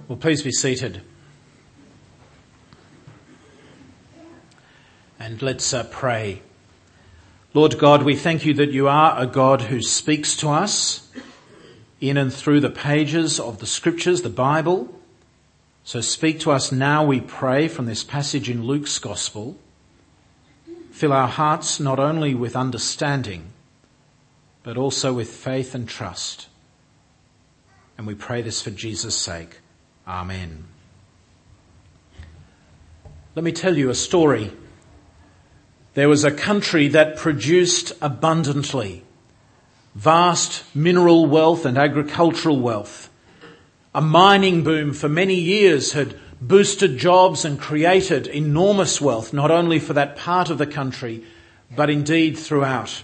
Well, please be seated. And let's pray. Lord God, we thank you that you are a God who speaks to us in and through the pages of the Scriptures, the Bible. So speak to us now, we pray, from this passage in Luke's Gospel. Fill our hearts not only with understanding, but also with faith and trust. And we pray this for Jesus' sake. Amen. Let me tell you a story. There was a country that produced abundantly, vast mineral wealth and agricultural wealth. A mining boom for many years had boosted jobs and created enormous wealth, not only for that part of the country, but indeed throughout.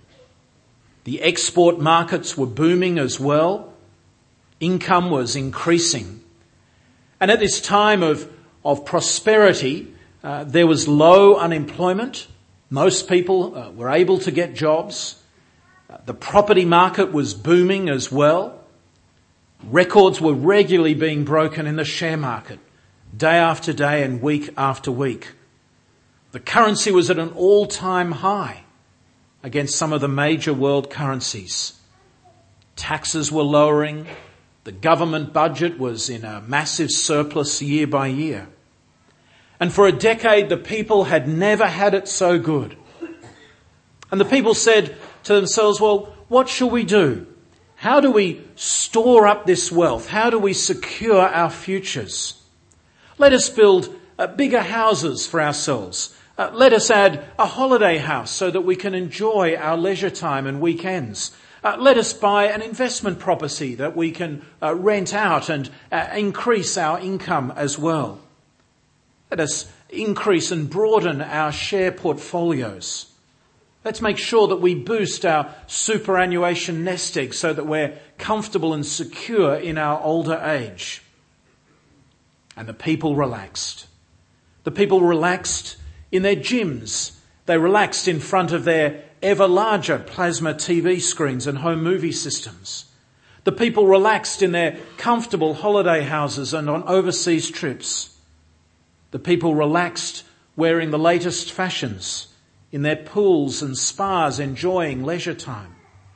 The export markets were booming as well. Income was increasing. And at this time of prosperity, there was low unemployment. Most people were able to get jobs. The property market was booming as well. Records were regularly being broken in the share market, day after day and week after week. The currency was at an all-time high against some of the major world currencies. Taxes were lowering. The government budget was in a massive surplus year by year. And for a decade, the people had never had it so good. And the people said to themselves, well, what shall we do? How do we store up this wealth? How do we secure our futures? Let us build bigger houses for ourselves. Let us add a holiday house so that we can enjoy our leisure time and weekends. Let us buy an investment property that we can rent out and increase our income as well. Let us increase and broaden our share portfolios. Let's make sure that we boost our superannuation nest egg so that we're comfortable and secure in our older age. And the people relaxed. The people relaxed in their gyms. They relaxed in front of their ever larger plasma TV screens and home movie systems. The people relaxed in their comfortable holiday houses and on overseas trips. The people relaxed wearing the latest fashions in their pools and spas, enjoying leisure time.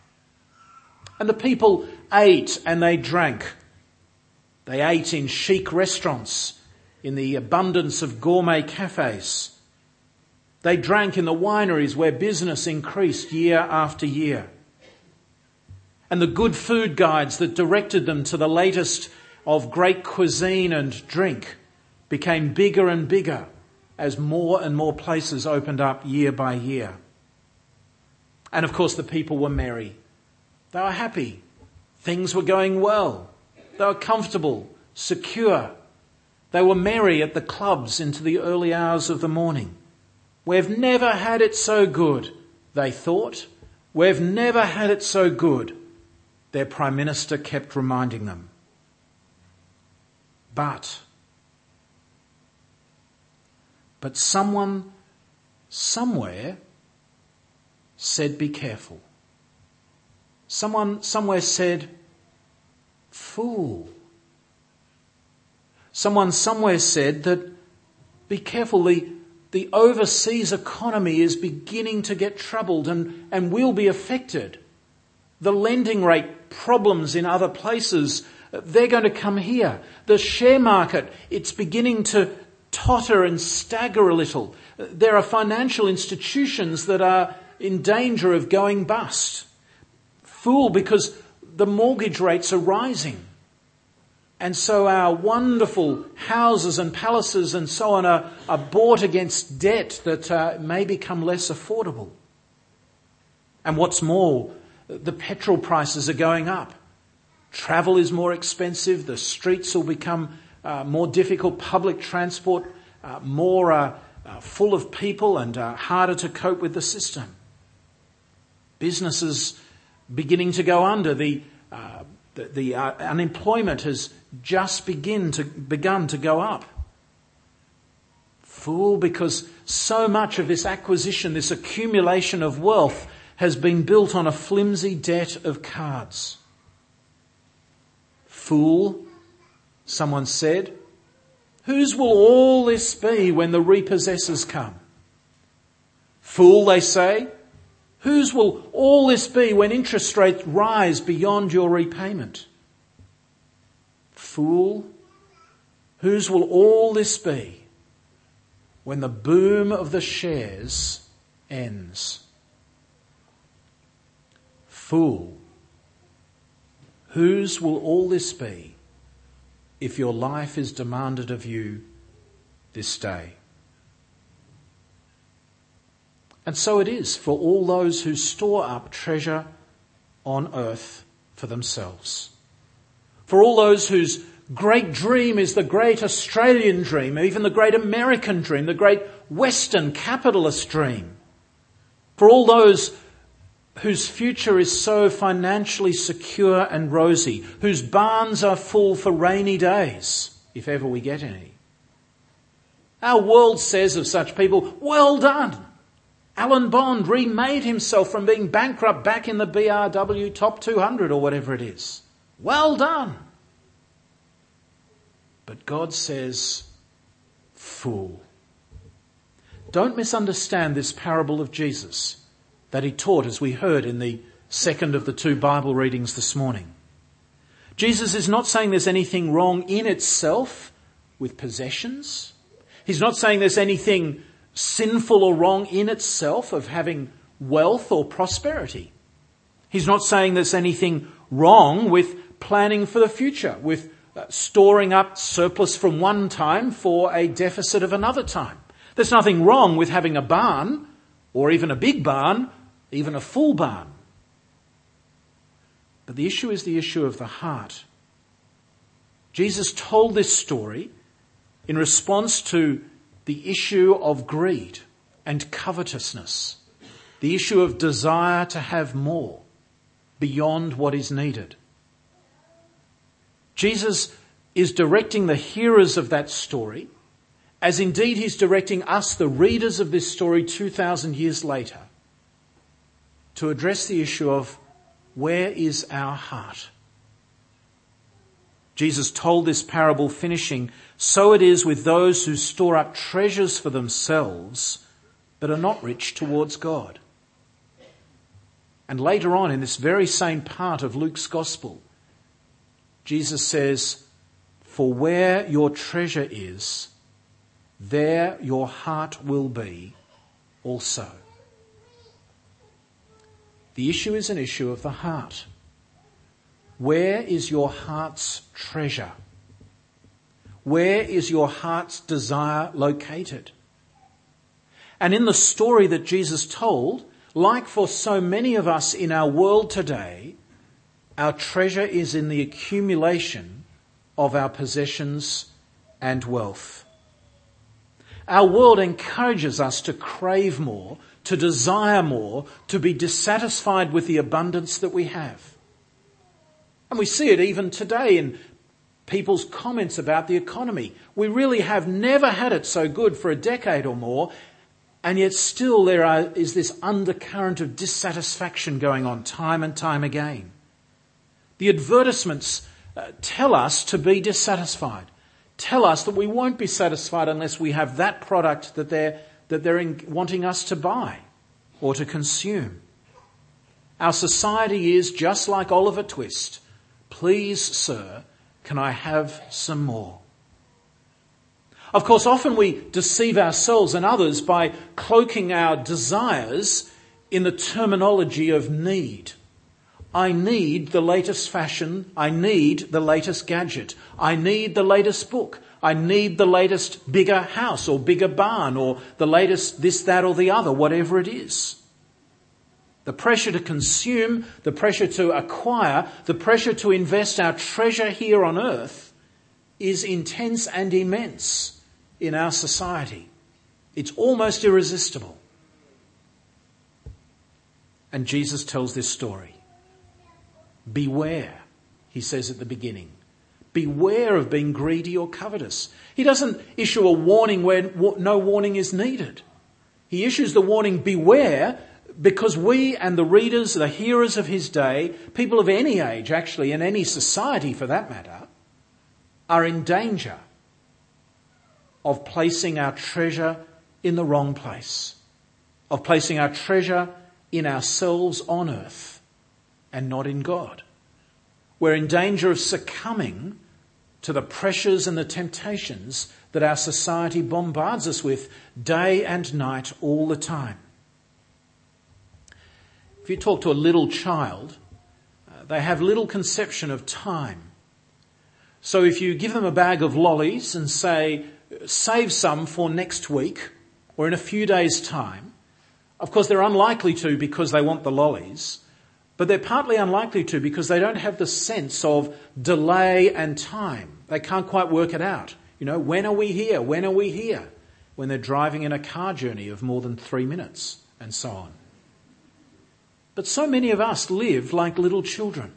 And the people ate and they drank. They ate in chic restaurants, in the abundance of gourmet cafes. They drank in the wineries where business increased year after year. And the good food guides that directed them to the latest of great cuisine and drink became bigger and bigger as more and more places opened up year by year. And of course the people were merry. They were happy. Things were going well. They were comfortable, secure. They were merry at the clubs into the early hours of the morning. We've never had it so good, they thought. We've never had it so good, their Prime Minister kept reminding them. But someone, somewhere, said, be careful. Someone, somewhere said, fool. Someone, somewhere said that, be careful, the overseas economy is beginning to get troubled and will be affected. The lending rate problems in other places, they're going to come here. The share market, it's beginning to totter and stagger a little. There are financial institutions that are in danger of going bust. Fool, because the mortgage rates are rising. And so our wonderful houses and palaces and so on are bought against debt that may become less affordable. And what's more, the petrol prices are going up. Travel is more expensive. The streets will become more difficult. Public transport more full of people and harder to cope with the system. Businesses beginning to go under. The unemployment has just begun to go up. Fool, because so much of this acquisition, this accumulation of wealth has been built on a flimsy debt of cards. Fool, Someone said, "Whose will all this be when the repossessors come?" "Fool," they say, "whose will all this be when interest rates rise beyond your repayment?" Fool, whose will all this be when the boom of the shares ends? Fool, whose will all this be if your life is demanded of you this day? And so it is for all those who store up treasure on earth for themselves. For all those whose great dream is the great Australian dream, even the great American dream, the great Western capitalist dream. For all those whose future is so financially secure and rosy, whose barns are full for rainy days, if ever we get any. Our world says of such people, "Well done." Alan Bond remade himself from being bankrupt back in the BRW top 200 or whatever it is. Well done. But God says, fool. Don't misunderstand this parable of Jesus that he taught, as we heard in the second of the two Bible readings this morning. Jesus is not saying there's anything wrong in itself with possessions. He's not saying there's anything sinful or wrong in itself of having wealth or prosperity. He's not saying there's anything wrong with planning for the future, with storing up surplus from one time for a deficit of another time. There's nothing wrong with having a barn, or even a big barn, even a full barn. But the issue is the issue of the heart. Jesus told this story in response to the issue of greed and covetousness, the issue of desire to have more beyond what is needed. Jesus is directing the hearers of that story, as indeed he's directing us, the readers of this story 2,000 years later, to address the issue of where is our heart? Jesus told this parable finishing, "So it is with those who store up treasures for themselves, but are not rich towards God." And later on in this very same part of Luke's Gospel, Jesus says, "For where your treasure is, there your heart will be also." The issue is an issue of the heart. Where is your heart's treasure? Where is your heart's desire located? And in the story that Jesus told, like for so many of us in our world today, our treasure is in the accumulation of our possessions and wealth. Our world encourages us to crave more, to desire more, to be dissatisfied with the abundance that we have. And we see it even today in people's comments about the economy. We really have never had it so good for a decade or more, and yet still there is this undercurrent of dissatisfaction going on time and time again. The advertisements tell us to be dissatisfied, tell us that we won't be satisfied unless we have that product that they're wanting us to buy or to consume. Our society is just like Oliver Twist. "Please, sir, can I have some more?" Of course, often we deceive ourselves and others by cloaking our desires in the terminology of need. I need the latest fashion. I need the latest gadget. I need the latest book. I need the latest bigger house or bigger barn or the latest this, that or the other, whatever it is. The pressure to consume, the pressure to acquire, the pressure to invest our treasure here on earth is intense and immense in our society. It's almost irresistible. And Jesus tells this story. Beware, he says at the beginning. Beware of being greedy or covetous. He doesn't issue a warning where no warning is needed. He issues the warning, beware, because we and the readers, the hearers of his day, people of any age actually, in any society for that matter, are in danger of placing our treasure in the wrong place, of placing our treasure in ourselves on earth and not in God. We're in danger of succumbing to the pressures and the temptations that our society bombards us with day and night all the time. If you talk to a little child, they have little conception of time. So if you give them a bag of lollies and say, save some for next week or in a few days' time, of course they're unlikely to because they want the lollies, but they're partly unlikely to because they don't have the sense of delay and time. They can't quite work it out. When are we here? When are we here? When they're driving in a car journey of more than 3 minutes and so on. But so many of us live like little children.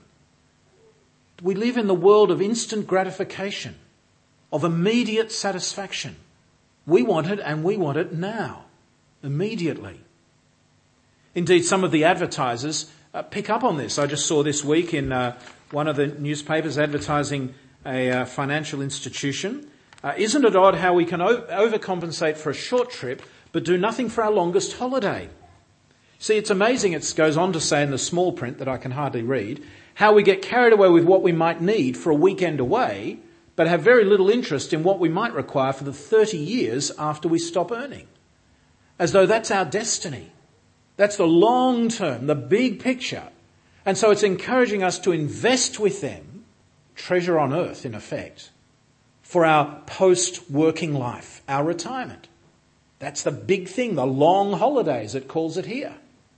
We live in the world of instant gratification, of immediate satisfaction. We want it and we want it now, immediately. Indeed, some of the advertisers pick up on this. I just saw this week in one of the newspapers advertising a financial institution. Isn't it odd how we can overcompensate for a short trip but do nothing for our longest holiday? See, it's amazing, it goes on to say in the small print that I can hardly read, how we get carried away with what we might need for a weekend away, but have very little interest in what we might require for the 30 years after we stop earning. As though that's our destiny. That's the long term, the big picture. And so it's encouraging us to invest with them, treasure on earth in effect, for our post-working life, our retirement. That's the big thing, the long holidays, it calls it here.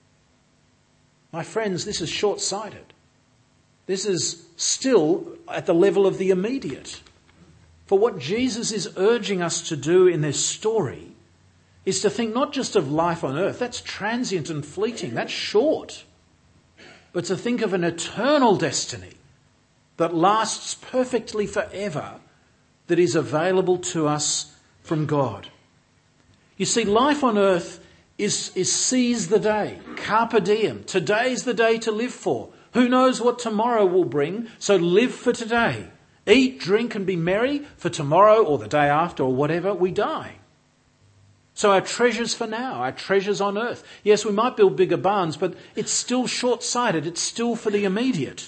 My friends, this is short-sighted. This is still at the level of the immediate. For what Jesus is urging us to do in this story is to think not just of life on earth, that's transient and fleeting, that's short, but to think of an eternal destiny that lasts perfectly forever, that is available to us from God. You see, life on earth is seize the day, carpe diem. Today's the day to live for. Who knows what tomorrow will bring, so live for today. Eat, drink and be merry, for tomorrow or the day after or whatever we die. So our treasures for now, our treasures on earth. Yes, we might build bigger barns, but it's still short-sighted. It's still for the immediate.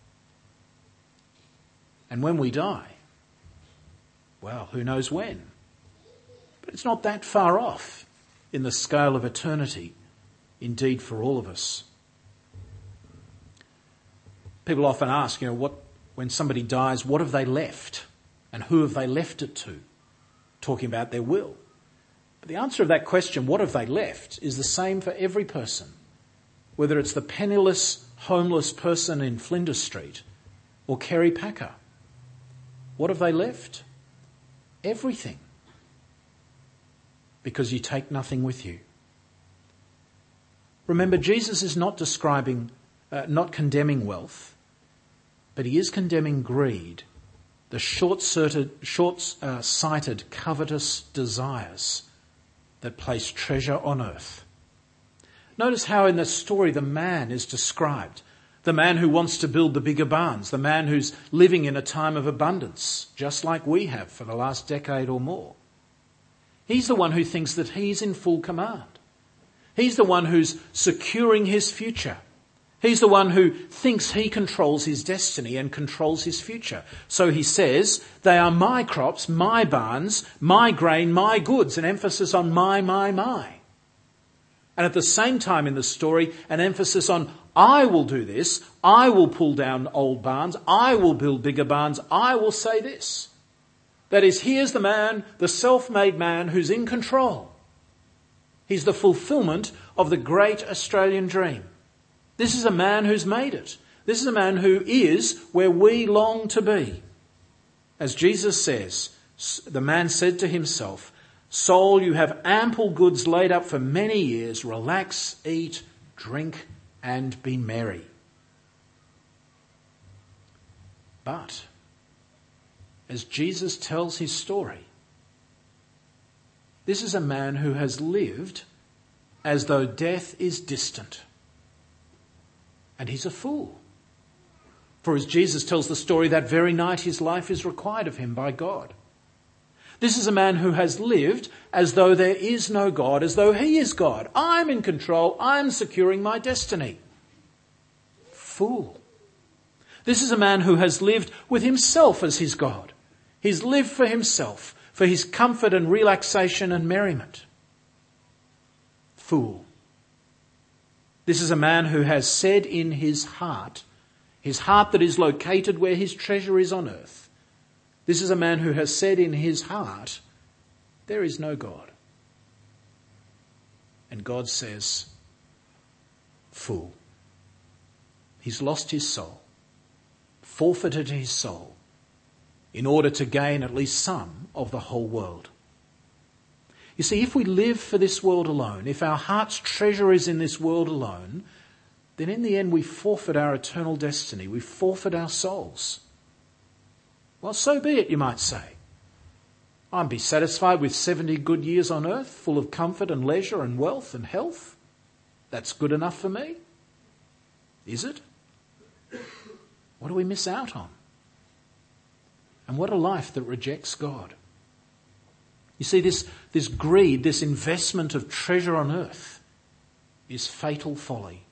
And when we die, well, who knows when? But it's not that far off in the scale of eternity, indeed for all of us. People often ask, when somebody dies, what have they left? And who have they left it to? Talking about their will. But the answer of that question, what have they left, is the same for every person. Whether it's the penniless, homeless person in Flinders Street or Kerry Packer. What have they left? Everything. Because you take nothing with you. Remember, Jesus is not not condemning wealth, but he is condemning greed, the short-sighted, covetous desires that place treasure on earth. Notice how in the story the man is described. The man who wants to build the bigger barns, the man who's living in a time of abundance, just like we have for the last decade or more. He's the one who thinks that he's in full command. He's the one who's securing his future. He's the one who thinks he controls his destiny and controls his future. So he says, they are my crops, my barns, my grain, my goods, an emphasis on my. And at the same time in the story, an emphasis on I will do this, I will pull down old barns, I will build bigger barns, I will say this. That is, here's the man, the self-made man who's in control. He's the fulfillment of the great Australian dream. This is a man who's made it. This is a man who is where we long to be. As Jesus says, the man said to himself, "Soul, you have ample goods laid up for many years. Relax, eat, drink, and be merry." But as Jesus tells his story, this is a man who has lived as though death is distant. And he's a fool. For as Jesus tells the story, that very night his life is required of him by God. This is a man who has lived as though there is no God, as though he is God. I'm in control. I'm securing my destiny. Fool. This is a man who has lived with himself as his God. He's lived for himself, for his comfort and relaxation and merriment. Fool. This is a man who has said in his heart that is located where his treasure is on earth. This is a man who has said in his heart, there is no God. And God says, fool. He's lost his soul, forfeited his soul, in order to gain at least some of the whole world. You see, if we live for this world alone, if our heart's treasure is in this world alone, then in the end we forfeit our eternal destiny. We forfeit our souls. Well, so be it, you might say. I'd be satisfied with 70 good years on earth, full of comfort and leisure and wealth and health. That's good enough for me. Is it? What do we miss out on? And what a life that rejects God. You see, this greed, this investment of treasure on earth is fatal folly.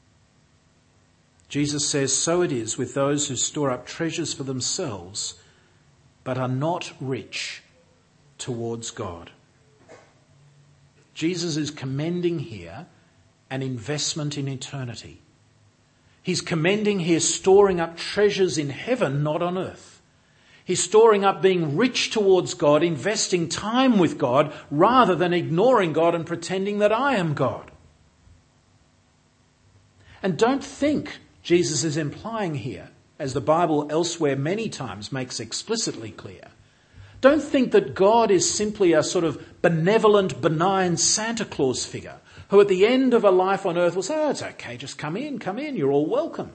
Jesus says, so it is with those who store up treasures for themselves, but are not rich towards God. Jesus is commending here an investment in eternity. He's commending here storing up treasures in heaven, not on earth. He's storing up being rich towards God, investing time with God, rather than ignoring God and pretending that I am God. And don't think Jesus is implying here, as the Bible elsewhere many times makes explicitly clear, don't think that God is simply a sort of benevolent, benign Santa Claus figure who at the end of a life on earth will say, oh, it's okay, just come in, you're all welcome.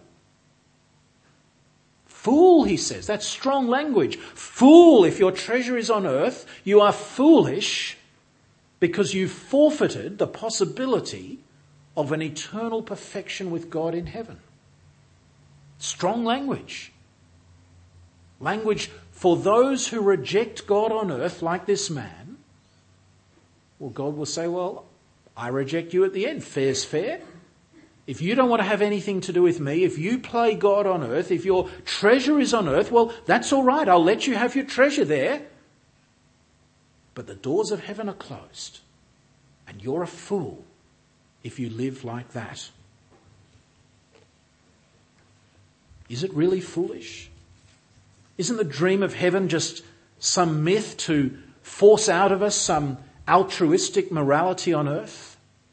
Fool, he says, that's strong language. Fool, if your treasure is on earth, you are foolish because you've forfeited the possibility of an eternal perfection with God in heaven. Strong language. Language for those who reject God on earth like this man. Well, God will say, well, I reject you at the end. Fair's fair. If you don't want to have anything to do with me, if you play God on earth, if your treasure is on earth, well, that's all right. I'll let you have your treasure there. But the doors of heaven are closed. And you're a fool if you live like that. Is it really foolish? Isn't the dream of heaven just some myth to force out of us some altruistic morality on earth?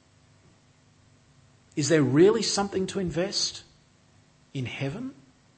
Is there really something to invest in heaven?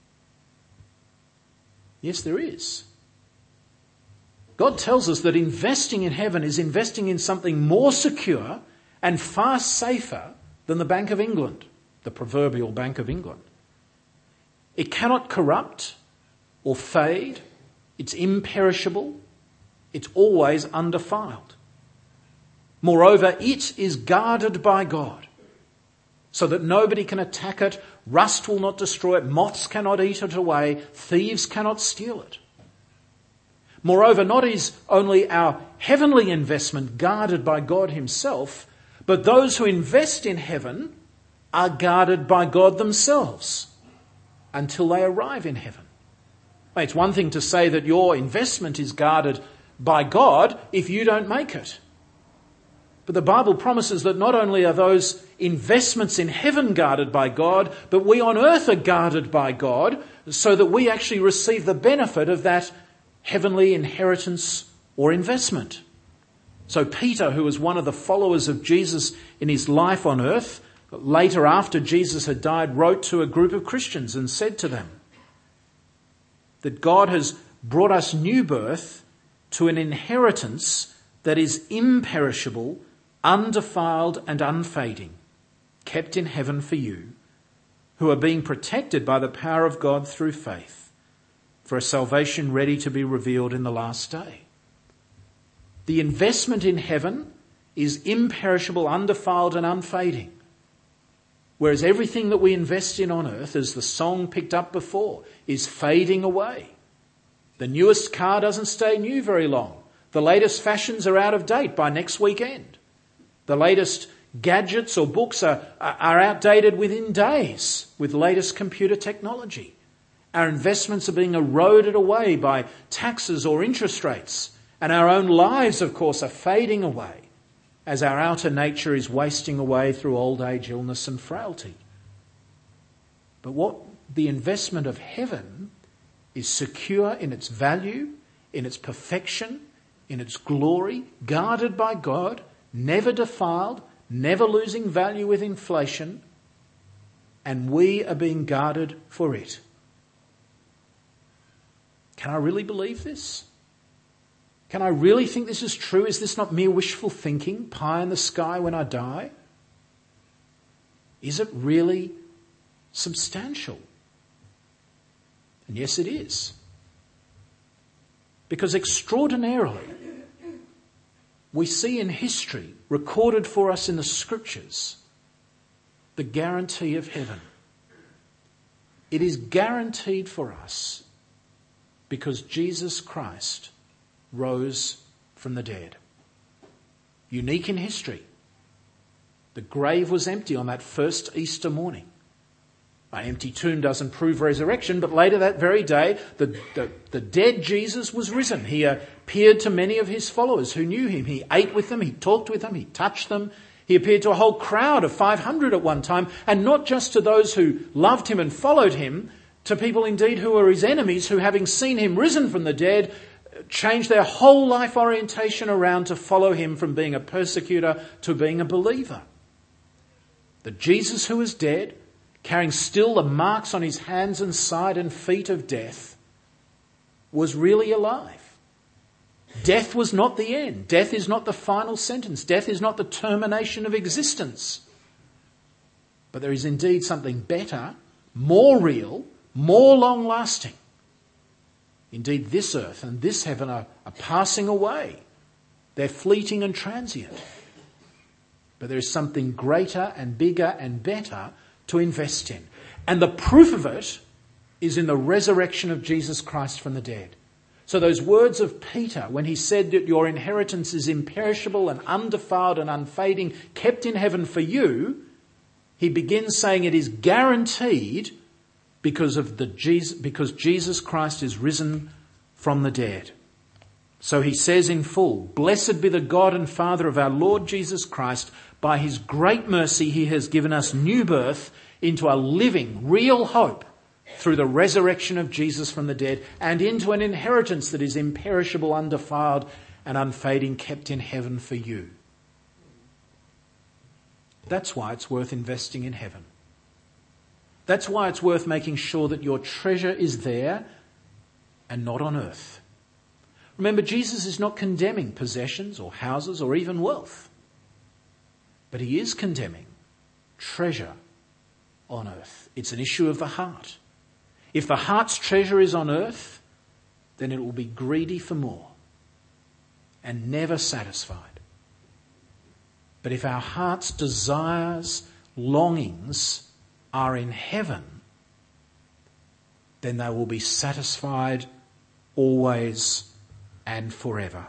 Yes, there is. God tells us that investing in heaven is investing in something more secure and far safer than the Bank of England, the proverbial Bank of England. It cannot corrupt or fade. It's imperishable. It's always undefiled. Moreover, it is guarded by God, so that nobody can attack it, rust will not destroy it, moths cannot eat it away, thieves cannot steal it. Moreover, not is only our heavenly investment guarded by God himself, but those who invest in heaven are guarded by God themselves until they arrive in heaven. It's one thing to say that your investment is guarded by God if you don't make it. But the Bible promises that not only are those investments in heaven guarded by God, but we on earth are guarded by God so that we actually receive the benefit of that heavenly inheritance or investment. So Peter, who was one of the followers of Jesus in his life on earth, later after Jesus had died, wrote to a group of Christians and said to them that God has brought us new birth to an inheritance that is imperishable, undefiled and unfading, kept in heaven for you, who are being protected by the power of God through faith, for a salvation ready to be revealed in the last day. The investment in heaven is imperishable, undefiled and unfading. Whereas everything that we invest in on earth, as the song picked up before, is fading away. The newest car doesn't stay new very long. The latest fashions are out of date by next weekend. The latest gadgets or books are outdated within days with latest computer technology. Our investments are being eroded away by taxes or interest rates. And our own lives, of course, are fading away as our outer nature is wasting away through old age, illness and frailty. But what the investment of heaven is secure in its value, in its perfection, in its glory, guarded by God, never defiled, never losing value with inflation, and we are being guarded for it. Can I really believe this? Can I really think this is true? Is this not mere wishful thinking, pie in the sky when I die? Is it really substantial? And yes, it is. Because extraordinarily, we see in history, recorded for us in the scriptures, the guarantee of heaven. It is guaranteed for us because Jesus Christ rose from the dead. Unique in history. The grave was empty on that first Easter morning. An empty tomb doesn't prove resurrection, but later that very day, the dead Jesus was risen. He appeared to many of his followers who knew him. He ate with them, he talked with them, he touched them. He appeared to a whole crowd of 500 at one time, and not just to those who loved him and followed him, to people indeed who were his enemies, who having seen him risen from the dead, changed their whole life orientation around to follow him from being a persecutor to being a believer. The Jesus who is dead, carrying still the marks on his hands and side and feet of death, was really alive. Death was not the end. Death is not the final sentence. Death is not the termination of existence. But there is indeed something better, more real, more long-lasting. Indeed, this earth and this heaven are passing away. They're fleeting and transient. But there is something greater and bigger and better to invest in. And the proof of it is in the resurrection of Jesus Christ from the dead. So those words of Peter, when he said that your inheritance is imperishable and undefiled and unfading, kept in heaven for you, he begins saying it is guaranteed because Jesus Christ is risen from the dead. So he says in full, "Blessed be the God and Father of our Lord Jesus Christ. By his great mercy he has given us new birth into a living, real hope through the resurrection of Jesus from the dead, and into an inheritance that is imperishable, undefiled and unfading, kept in heaven for you." That's why it's worth investing in heaven. That's why it's worth making sure that your treasure is there and not on earth. Remember, Jesus is not condemning possessions or houses or even wealth. But he is condemning treasure on earth. It's an issue of the heart. If the heart's treasure is on earth, then it will be greedy for more and never satisfied. But if our heart's desires, longings are in heaven, then they will be satisfied always and forever.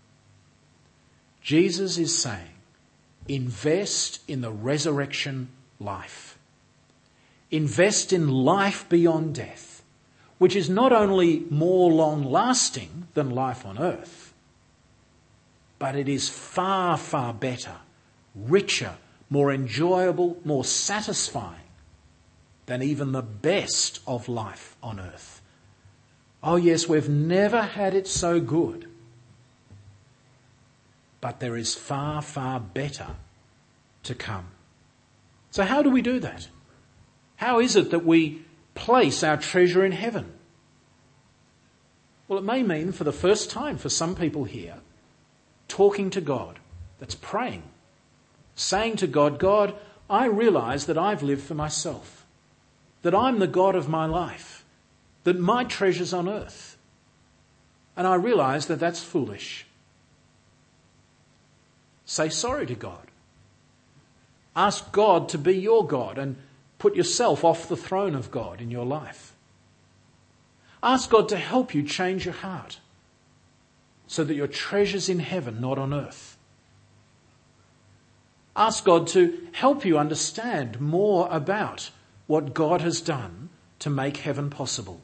Jesus is saying, invest in the resurrection life. Invest in life beyond death, which is not only more long-lasting than life on earth, but it is far, far better, richer, more enjoyable, more satisfying than even the best of life on earth. Oh yes, we've never had it so good. But there is far, far better to come. So how do we do that? How is it that we place our treasure in heaven? Well, it may mean for the first time for some people here, talking to God. That's praying. Saying to God, God, I realise that I've lived for myself. That I'm the God of my life. That my treasure's on earth. And I realise that that's foolish. Say sorry to God. Ask God to be your God and put yourself off the throne of God in your life. Ask God to help you change your heart so that your treasure's in heaven, not on earth. Ask God to help you understand more about what God has done to make heaven possible.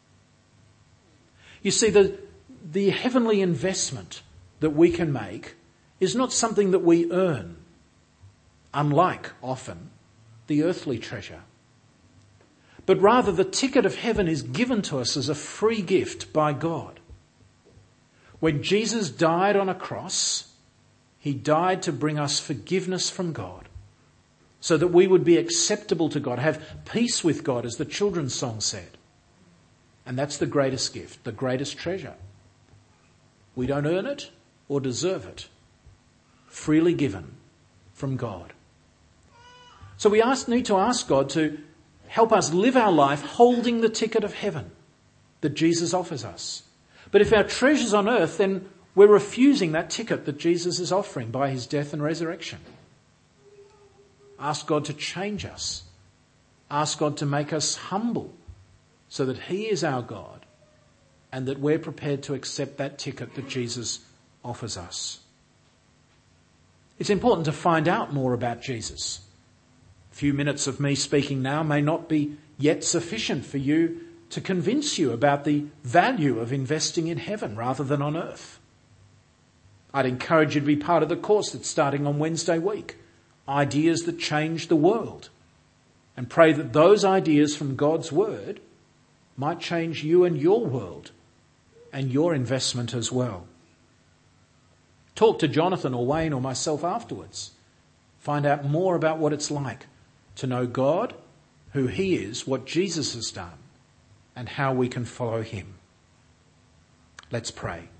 You see, the heavenly investment that we can make is not something that we earn, unlike often the earthly treasure. But rather the ticket of heaven is given to us as a free gift by God. When Jesus died on a cross, he died to bring us forgiveness from God so that we would be acceptable to God, have peace with God, as the children's song said. And that's the greatest gift, the greatest treasure. We don't earn it or deserve it. Freely given from God. So we need to ask God to help us live our life holding the ticket of heaven that Jesus offers us. But if our treasure's on earth, then we're refusing that ticket that Jesus is offering by his death and resurrection. Ask God to change us. Ask God to make us humble so that he is our God and that we're prepared to accept that ticket that Jesus offers us. It's important to find out more about Jesus. A few minutes of me speaking now may not be yet sufficient for you to convince you about the value of investing in heaven rather than on earth. I'd encourage you to be part of the course that's starting on Wednesday week, Ideas That Change the World, and pray that those ideas from God's Word might change you and your world and your investment as well. Talk to Jonathan or Wayne or myself afterwards. Find out more about what it's like to know God, who he is, what Jesus has done, and how we can follow him. Let's pray.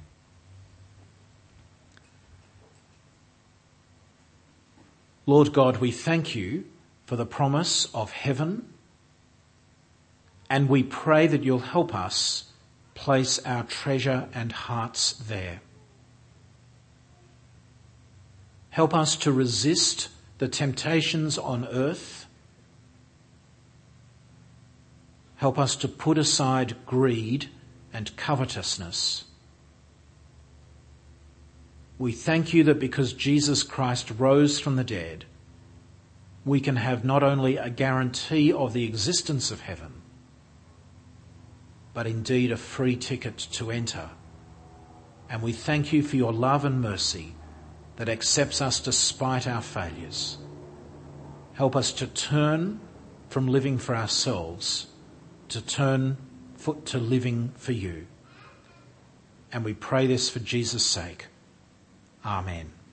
Lord God, we thank you for the promise of heaven, and we pray that you'll help us place our treasure and hearts there. Help us to resist the temptations on earth. Help us to put aside greed and covetousness. We thank you that because Jesus Christ rose from the dead, we can have not only a guarantee of the existence of heaven, but indeed a free ticket to enter. And we thank you for your love and mercy that accepts us despite our failures. Help us to turn from living for ourselves to living for you. And we pray this for Jesus' sake. Amen.